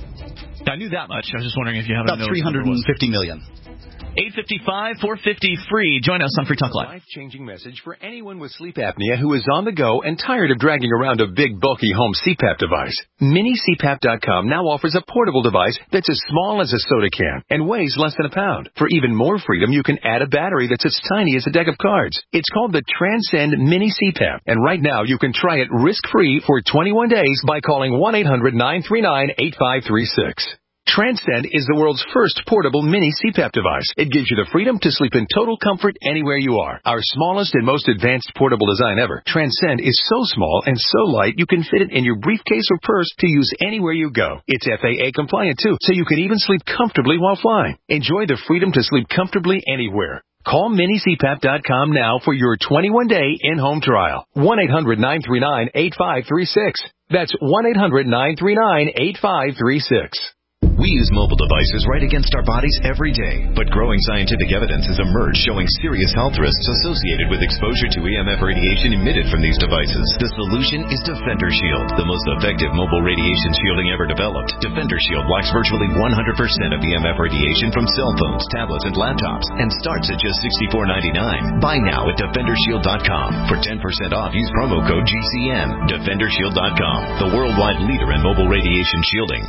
I knew that much. I was just wondering if you have about three hundred fifty million. eight five five, four fifty, free. Join us on Free Talk Live. Life-changing message for anyone with sleep apnea who is on the go and tired of dragging around a big, bulky home C PAP device. Mini C PAP dot com now offers a portable device that's as small as a soda can and weighs less than a pound. For even more freedom, you can add a battery that's as tiny as a deck of cards. It's called the Transcend Mini C PAP, and right now you can try it risk-free for twenty-one days by calling one eight hundred, nine three nine, eight five three six. Transcend is the world's first portable mini C PAP device. It gives you the freedom to sleep in total comfort anywhere you are. Our smallest and most advanced portable design ever, Transcend is so small and so light you can fit it in your briefcase or purse to use anywhere you go. It's F A A compliant too, so you can even sleep comfortably while flying. Enjoy the freedom to sleep comfortably anywhere. Call mini C PAP dot com now for your twenty-one day in-home trial. one eight hundred, nine three nine, eight five three six. That's one eight hundred, nine three nine, eight five three six. We use mobile devices right against our bodies every day, but growing scientific evidence has emerged showing serious health risks associated with exposure to E M F radiation emitted from these devices. The solution is Defender Shield, the most effective mobile radiation shielding ever developed. Defender Shield blocks virtually one hundred percent of E M F radiation from cell phones, tablets, and laptops, and starts at just sixty-four ninety-nine. Buy now at defender shield dot com. For ten percent off, use promo code G C N. defender shield dot com, the worldwide leader in mobile radiation shielding.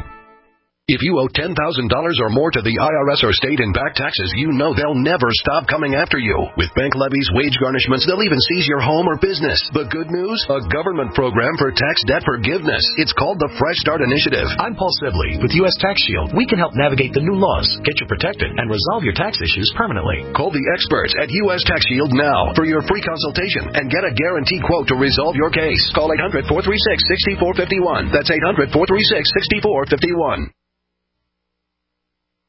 If you owe ten thousand dollars or more to the I R S or state in back taxes, you know they'll never stop coming after you. With bank levies, wage garnishments, they'll even seize your home or business. But good news? A government program for tax debt forgiveness. It's called the Fresh Start Initiative. I'm Paul Sibley with U S Tax Shield. We can help navigate the new laws, get you protected, and resolve your tax issues permanently. Call the experts at U S Tax Shield now for your free consultation and get a guaranteed quote to resolve your case. Call eight hundred, four three six, six four five one. That's eight hundred, four three six, six four five one.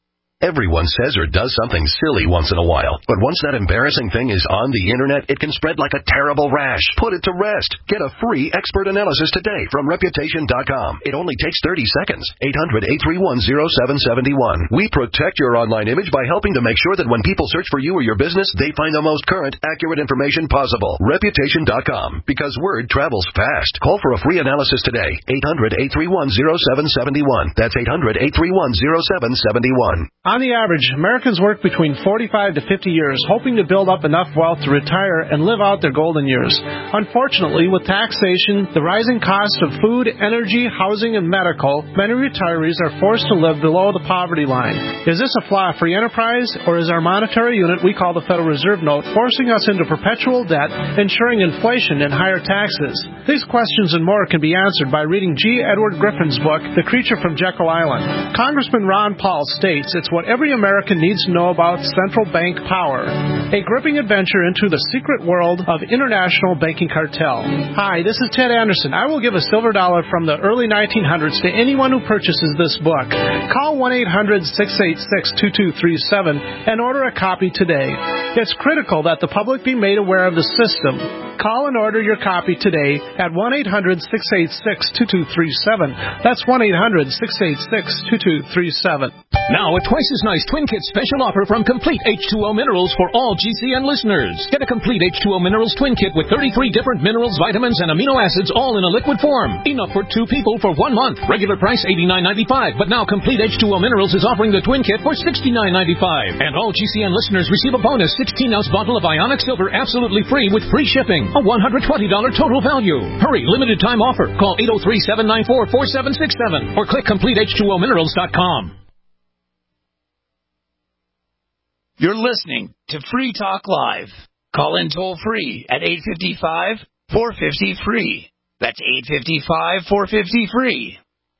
Everyone says or does something silly once in a while, but once that embarrassing thing is on the internet, it can spread like a terrible rash. Put it to rest. Get a free expert analysis today from Reputation dot com. It only takes thirty seconds. eight hundred, eight three one, zero seven seven one. We protect your online image by helping to make sure that when people search for you or your business, they find the most current, accurate information possible. Reputation dot com, because word travels fast. Call for a free analysis today. eight hundred, eight three one, zero seven seven one. That's eight hundred, eight three one, zero seven seven one. On the average, Americans work between forty-five to fifty years, hoping to build up enough wealth to retire and live out their golden years. Unfortunately, with taxation, the rising cost of food, energy, housing, and medical, many retirees are forced to live below the poverty line. Is this a flaw of free enterprise, or is our monetary unit we call the Federal Reserve Note forcing us into perpetual debt, ensuring inflation and higher taxes? These questions and more can be answered by reading G. Edward Griffin's book, The Creature from Jekyll Island. Congressman Ron Paul states it's what every American needs to know about central bank power. A gripping adventure into the secret world of international banking cartel. Hi, this is Ted Anderson. I will give a silver dollar from the early nineteen hundreds to anyone who purchases this book. Call one eight hundred, six eight six, two two three seven and order a copy today. It's critical that the public be made aware of the system. Call and order your copy today at one eight hundred, six eight six, two two three seven. That's one eight hundred, six eight six, two two three seven. Now, a twice as nice Twin Kit special offer from Complete H two O Minerals for all G C N listeners. Get a Complete H two O Minerals Twin Kit with thirty-three different minerals, vitamins, and amino acids all in a liquid form. Enough for two people for one month. Regular price eighty-nine ninety-five, but now Complete H two O Minerals is offering the Twin Kit for sixty-nine ninety-five. And all G C N listeners receive a bonus sixteen ounce bottle of Ionic Silver absolutely free with free shipping. A one hundred twenty dollars total value. Hurry, limited time offer. Call eight oh three, seven nine four, four seven six seven or click complete H two O minerals dot com. You're listening to Free Talk Live. Call in toll free at eight five five, four five zero, free. That's eight five five, four five zero, free.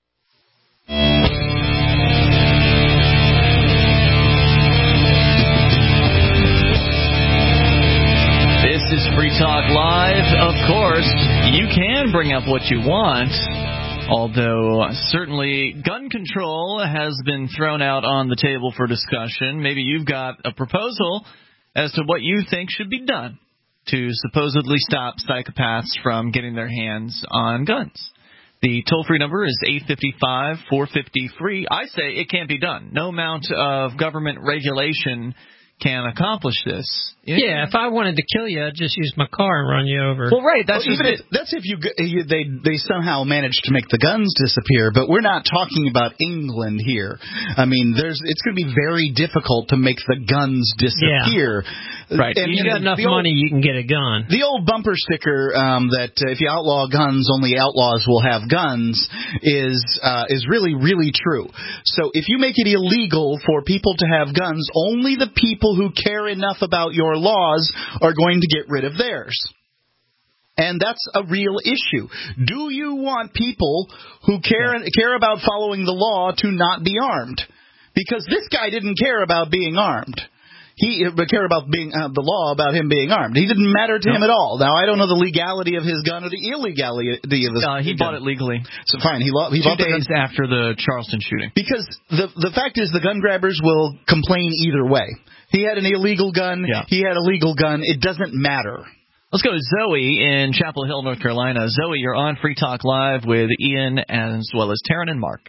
This is Free Talk Live. Of course, you can bring up what you want, although certainly gun control has been thrown out on the table for discussion. Maybe you've got a proposal as to what you think should be done to supposedly stop psychopaths from getting their hands on guns. The toll-free number is eight five five, four five zero, free. I say it can't be done. No amount of government regulation can accomplish this. Yeah, if I wanted to kill you, I'd just use my car and run you over. Well, right. That's well, even if, that's if you, you they they somehow managed to make the guns disappear. But we're not talking about England here. I mean, there's it's going to be very difficult to make the guns disappear. Yeah. Right. And, you got enough old, money, you can get a gun. The old bumper sticker um, that uh, if you outlaw guns, only outlaws will have guns is uh, is really really true. So if you make it illegal for people to have guns, only the people who care enough about your laws are going to get rid of theirs. And that's a real issue. Do you want people who care yeah. care about following the law to not be armed? Because this guy didn't care about being armed. He would care about being uh, the law about him being armed. He didn't matter to no. him at all. Now, I don't know the legality of his gun or the illegality of his uh, he gun. bought it legally. So fine, he, lo- he Two bought the days gun after the Charleston shooting. Because the the fact is, the gun grabbers will complain either way. He had an illegal gun. Yeah. He had a legal gun. It doesn't matter. Let's go to Zoe in Chapel Hill, North Carolina. Zoe, you're on Free Talk Live with Ian as well as Taryn and Mark.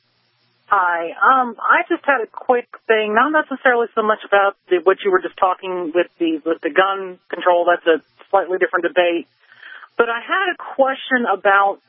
Hi. Um, I just had a quick thing, not necessarily so much about the, what you were just talking with the with the gun control. That's a slightly different debate. But I had a question about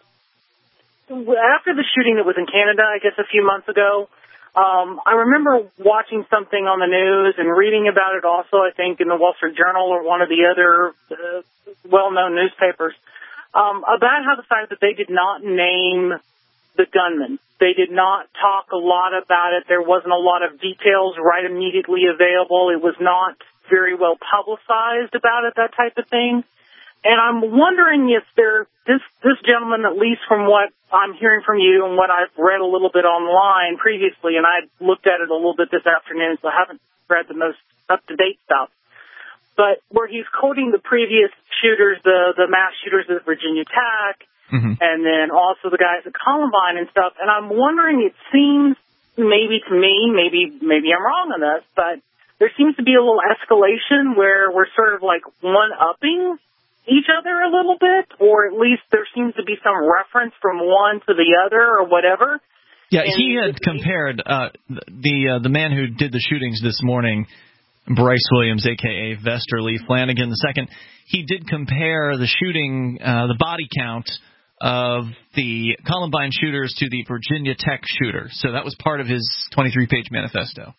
after the shooting that was in Canada, I guess a few months ago. Um, I remember watching something on the news and reading about it also, I think, in the Wall Street Journal or one of the other uh, well-known newspapers, um, about how the fact that they did not name the gunman. They did not talk a lot about it. There wasn't a lot of details right immediately available. It was not very well publicized about it, that type of thing. And I'm wondering if there, this, this gentleman, at least from what I'm hearing from you and what I've read a little bit online previously, and I looked at it a little bit this afternoon, so I haven't read the most up-to-date stuff, but where he's quoting the previous shooters, the, the mass shooters at Virginia Tech, mm-hmm. and then also the guys at Columbine and stuff, and I'm wondering, it seems maybe to me, maybe maybe I'm wrong on this, but there seems to be a little escalation where we're sort of like one-upping each other a little bit, or at least there seems to be some reference from one to the other or whatever. Yeah, and he had compared uh, the uh, the man who did the shootings this morning, Bryce Williams, a k a. Vesterly Flanagan the second. He did compare the shooting, uh, the body count of the Columbine shooters to the Virginia Tech shooter. So that was part of his twenty-three page manifesto.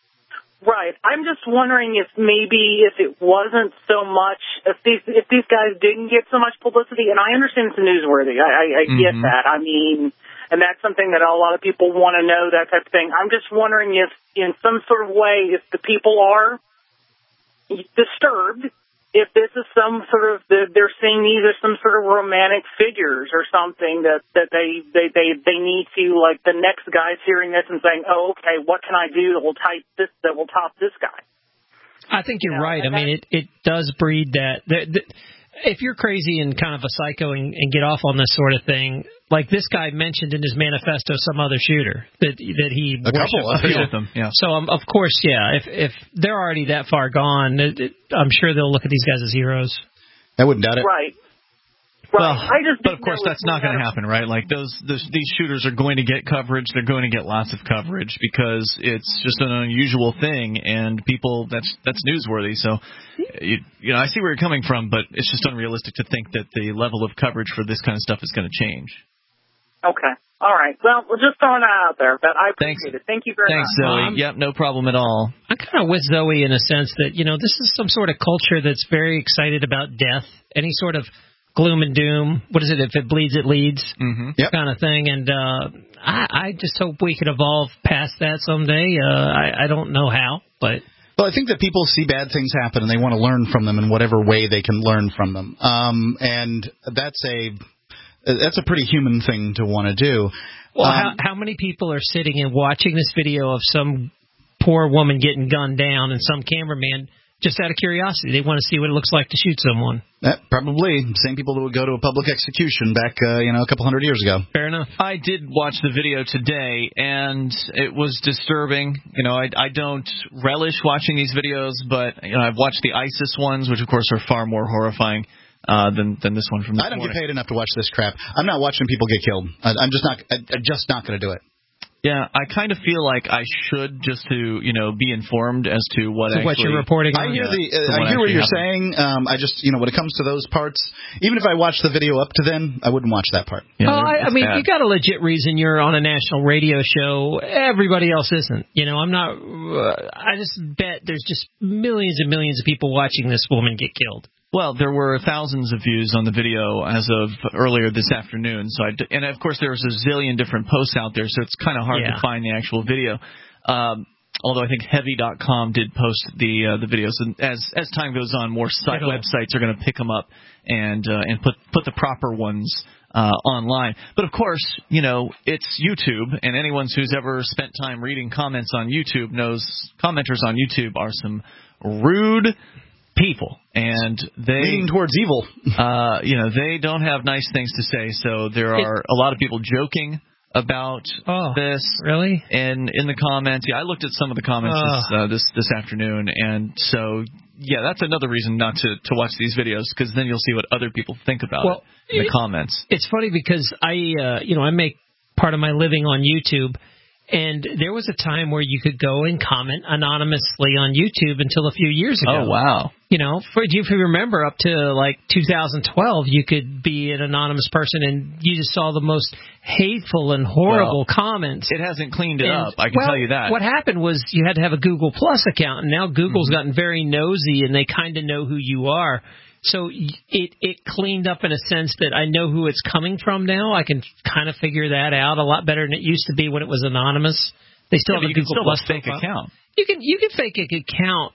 Right. I'm just wondering if maybe if it wasn't so much, if these if these guys didn't get so much publicity, and I understand it's newsworthy. I, I, I mm-hmm. get that. I mean, and that's something that a lot of people want to know, that type of thing. I'm just wondering if, in some sort of way, if the people are disturbed, if this is some sort of, they're seeing these as some sort of romantic figures or something that, that they, they, they, they need to, like, the next guy's hearing this and saying, oh, okay, what can I do that will type this, that will top this guy? I think you're you know, right. I mean, it, it does breed that. The, the, if you're crazy and kind of a psycho and, and get off on this sort of thing, like this guy mentioned in his manifesto some other shooter that that he a couple of yeah. them, yeah. So um, of course, yeah, if if they're already that far gone, it, it, I'm sure they'll look at these guys as heroes. I wouldn't doubt it. Right. Well, I just but of course that's not going to happen, right? Like those, those, these shooters are going to get coverage. They're going to get lots of coverage because it's just an unusual thing, and people that's that's newsworthy. So, you, you know, I see where you're coming from, but it's just unrealistic to think that the level of coverage for this kind of stuff is going to change. Okay. All right. Well, we're just throwing that out there, but I appreciate Thanks. it. Thank you very Thanks, much. Zoe. Um, yep, no problem at all. I'm kind of with Zoe in a sense that, you know, this is some sort of culture that's very excited about death, any sort of gloom and doom. What is it? If it bleeds, it leads, mm-hmm. yep. kind of thing. And uh, I, I just hope we could evolve past that someday. Uh, I, I don't know how, but... Well, I think that people see bad things happen and they want to learn from them in whatever way they can learn from them. Um, and that's a that's a pretty human thing to want to do. Well, um, how, how many people are sitting and watching this video of some poor woman getting gunned down and some cameraman, just out of curiosity, they want to see what it looks like to shoot someone? That probably same people that would go to a public execution back, uh, you know, a couple hundred years ago. Fair enough. I did watch the video today, and it was disturbing. You know, I, I don't relish watching these videos, but you know, I've watched the ISIS ones, which of course are far more horrifying uh, than than this one from this I don't morning. get paid enough to watch this crap. I'm not watching people get killed. I, I'm just not. I, I'm just not going to do it. Yeah, I kind of feel like I should just to, you know, be informed as to what so actually... what you're reporting on. I hear, yeah, the, uh, what I hear what you're happened. saying. Um, I just, you know, when it comes to those parts, even if I watched the video up to then, I wouldn't watch that part. Yeah, well, I, I mean, bad. you got a legit reason you're on a national radio show. Everybody else isn't. You know, I'm not... Uh, I just bet there's just millions and millions of people watching this woman get killed. Well, there were thousands of views on the video as of earlier this afternoon. So, I d- and of course, there was a zillion different posts out there, so it's kind of hard yeah. to find the actual video. Um, although I think Heavy dot com did post the uh, the videos, and as as time goes on, more site It'll, websites are going to pick them up and uh, and put put the proper ones uh, online. But of course, you know, it's YouTube, and anyone who's ever spent time reading comments on YouTube knows commenters on YouTube are some rude people, and they leaning towards evil. uh, you know, they don't have nice things to say. So there are a lot of people joking about oh, this. Really? And in the comments, yeah, I looked at some of the comments oh. this, uh, this this afternoon, and so yeah, that's another reason not to to watch these videos, because then you'll see what other people think about well, it in the it, comments. It's funny because I, uh, you know, I make part of my living on YouTube. And there was a time where you could go and comment anonymously on YouTube until a few years ago. Oh, wow. You know, for, if you remember, up to like two thousand twelve, you could be an anonymous person and you just saw the most hateful and horrible well, comments. It hasn't cleaned it and, up, I can well, tell you that. What happened was you had to have a Google Plus account, and now Google's mm-hmm. gotten very nosy, and they kind of know who you are. So it it cleaned up in a sense that I know who it's coming from now. I can kind of figure that out a lot better than it used to be when it was anonymous. They still yeah, have a you Google can still Plus have a fake profile. account. You can you can fake an account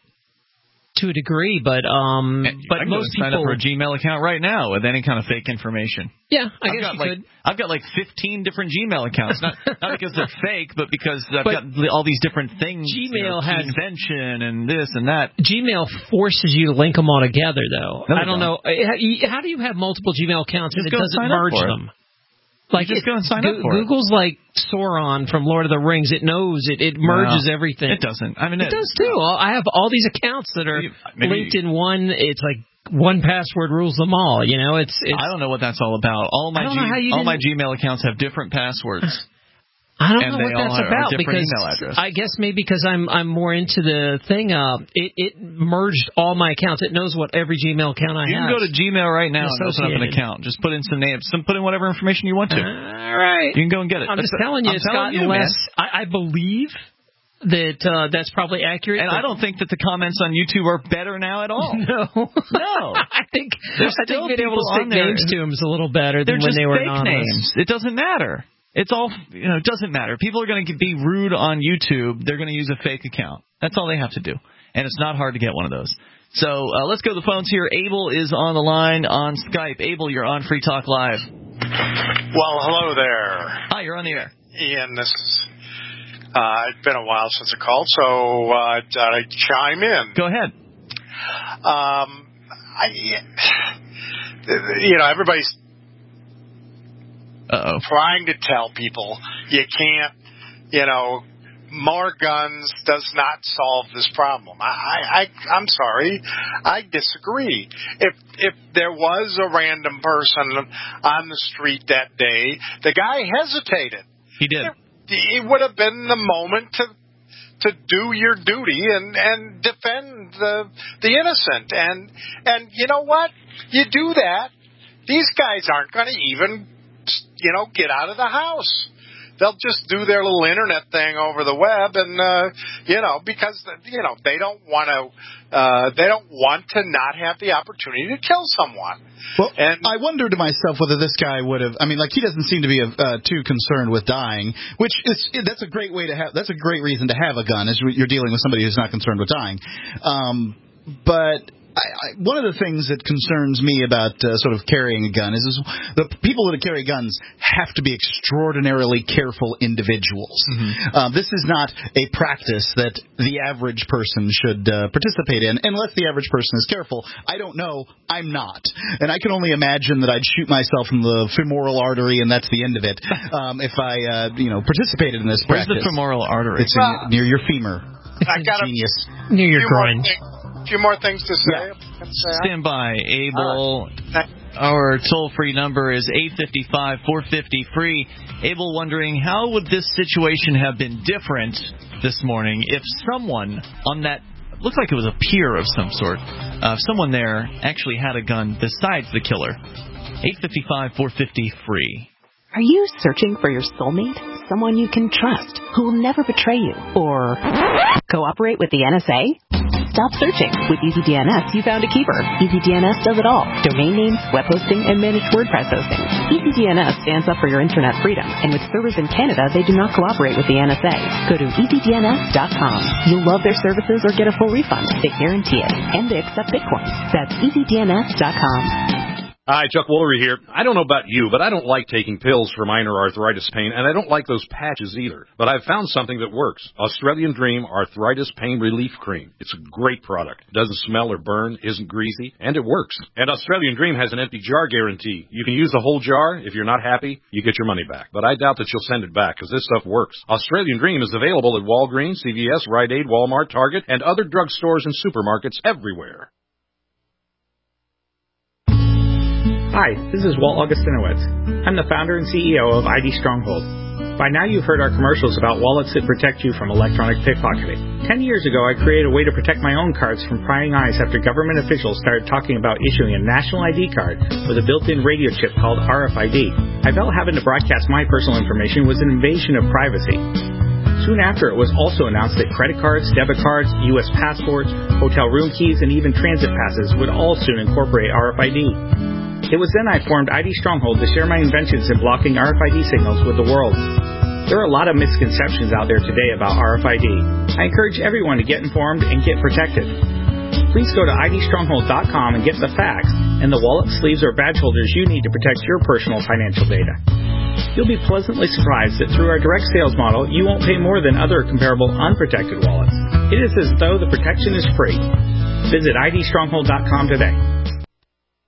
to a degree, but um, and but I can most go and sign people up for a Gmail account right now with any kind of fake information. Yeah, I I've guess got you like, could. I've got like fifteen different Gmail accounts, not not because they're fake, but because I've but got all these different things. Gmail you know, has convention and this and that. Gmail forces you to link them all together, though. No, I don't don't. know. How do you have multiple Gmail accounts Just and it go doesn't sign up merge for it. them? Like you just it, go and sign Go- up for Google's it. like Sauron from Lord of the Rings. It knows it. It merges No, everything. It doesn't. I mean, it, it does too. I have all these accounts that are Maybe, linked in one. It's like one password rules them all. You know, it's. it's I don't know what that's all about. All my I don't know how you all didn't- my Gmail accounts have different passwords. I don't and know they what all that's are about different because email address. I guess maybe because I'm I'm more into the thing. Uh, it it merged all my accounts. It knows what every Gmail account I You have. can go to Gmail right now and open up an Associated. account. Just put in some names. Some put in whatever information you want to. All right. You can go and get it. I'm That's just a- telling you, I'm it's telling gotten you, less. man. I, I believe that uh, that's probably accurate. And but I don't think that the comments on YouTube are better now at all. No, no. I think There's I think still being able people to stick on there names to them is a little better They're than when just they were fake anonymous. names. It doesn't matter. It's all, you know, it doesn't matter. People are going to be rude on YouTube. They're going to use a fake account. That's all they have to do. And it's not hard to get one of those. So uh, let's go to the phones here. Abel is on the line on Skype. Abel, you're on Free Talk Live. Well, hello there. Hi, you're on the air. Ian, this is, uh, it's been a while since I called, so uh, I'd chime in. Go ahead. Um, I, you know, everybody's Uh-oh. trying to tell people you can't, you know, more guns does not solve this problem. I, I, I'm sorry, I disagree. If if there was a random person on the street that day, the guy hesitated. He did. It, it would have been the moment to to do your duty and and defend the the innocent. And and you know what? You do that, these guys aren't going to even, you know, get out of the house. They'll just do their little internet thing over the web, and uh, you know, because you know they don't want to, uh, they don't want to not have the opportunity to kill someone. Well, and I wonder to myself whether this guy would have. I mean, like he doesn't seem to be uh, too concerned with dying, which is that's a great way to have. That's a great reason to have a gun, is you're dealing with somebody who's not concerned with dying. Um, but. I, I, one of the things that concerns me about uh, sort of carrying a gun is, is the people that carry guns have to be extraordinarily careful individuals. Mm-hmm. Um, this is not a practice that the average person should uh, participate in, unless the average person is careful. I don't know. I'm not. And I can only imagine that I'd shoot myself in the femoral artery, and that's the end of it, um, if I uh, you know, participated in this Where's practice. the femoral artery? It's in, near your femur. I got Genius. Near your groin. A few more things to say. Yeah. Stand by, Abel. Right. Our toll-free number is eight five five, four five zero, free. Abel wondering, how would this situation have been different this morning if someone on that, looked like it was a pier of some sort, uh, someone there actually had a gun besides the killer? eight five five, four five zero, free. Are you searching for your soulmate? Someone you can trust, who will never betray you, or cooperate with the N S A? Stop searching. With EasyDNS, you found a keeper. EasyDNS does it all. Domain names, web hosting, and managed WordPress hosting. EasyDNS stands up for your internet freedom, and with servers in Canada, they do not cooperate with the N S A. Go to easy D N S dot com. You'll love their services or get a full refund. They guarantee it, and they accept Bitcoin. That's easy D N S dot com. Hi, Chuck Woolery here. I don't know about you, but I don't like taking pills for minor arthritis pain, and I don't like those patches either. But I've found something that works. Australian Dream Arthritis Pain Relief Cream. It's a great product. Doesn't smell or burn, isn't greasy, and it works. And Australian Dream has an empty jar guarantee. You can use the whole jar. If you're not happy, you get your money back. But I doubt that you'll send it back, because this stuff works. Australian Dream is available at Walgreens, C V S, Rite Aid, Walmart, Target, and other drugstores and supermarkets everywhere. Hi, this is Walt Augustinowitz. I'm the founder and C E O of I D Stronghold. By now you've heard our commercials about wallets that protect you from electronic pickpocketing. Ten years ago I created a way to protect my own cards from prying eyes after government officials started talking about issuing a national I D card with a built-in radio chip called R F I D. I felt having to broadcast my personal information was an invasion of privacy. Soon after, it was also announced that credit cards, debit cards, U S passports, hotel room keys, and even transit passes would all soon incorporate R F I D. It was then I formed I D Stronghold to share my inventions in blocking R F I D signals with the world. There are a lot of misconceptions out there today about R F I D. I encourage everyone to get informed and get protected. Please go to I D stronghold dot com and get the facts and the wallet, sleeves, or badge holders you need to protect your personal financial data. You'll be pleasantly surprised that through our direct sales model, you won't pay more than other comparable unprotected wallets. It is as though the protection is free. Visit I D stronghold dot com today.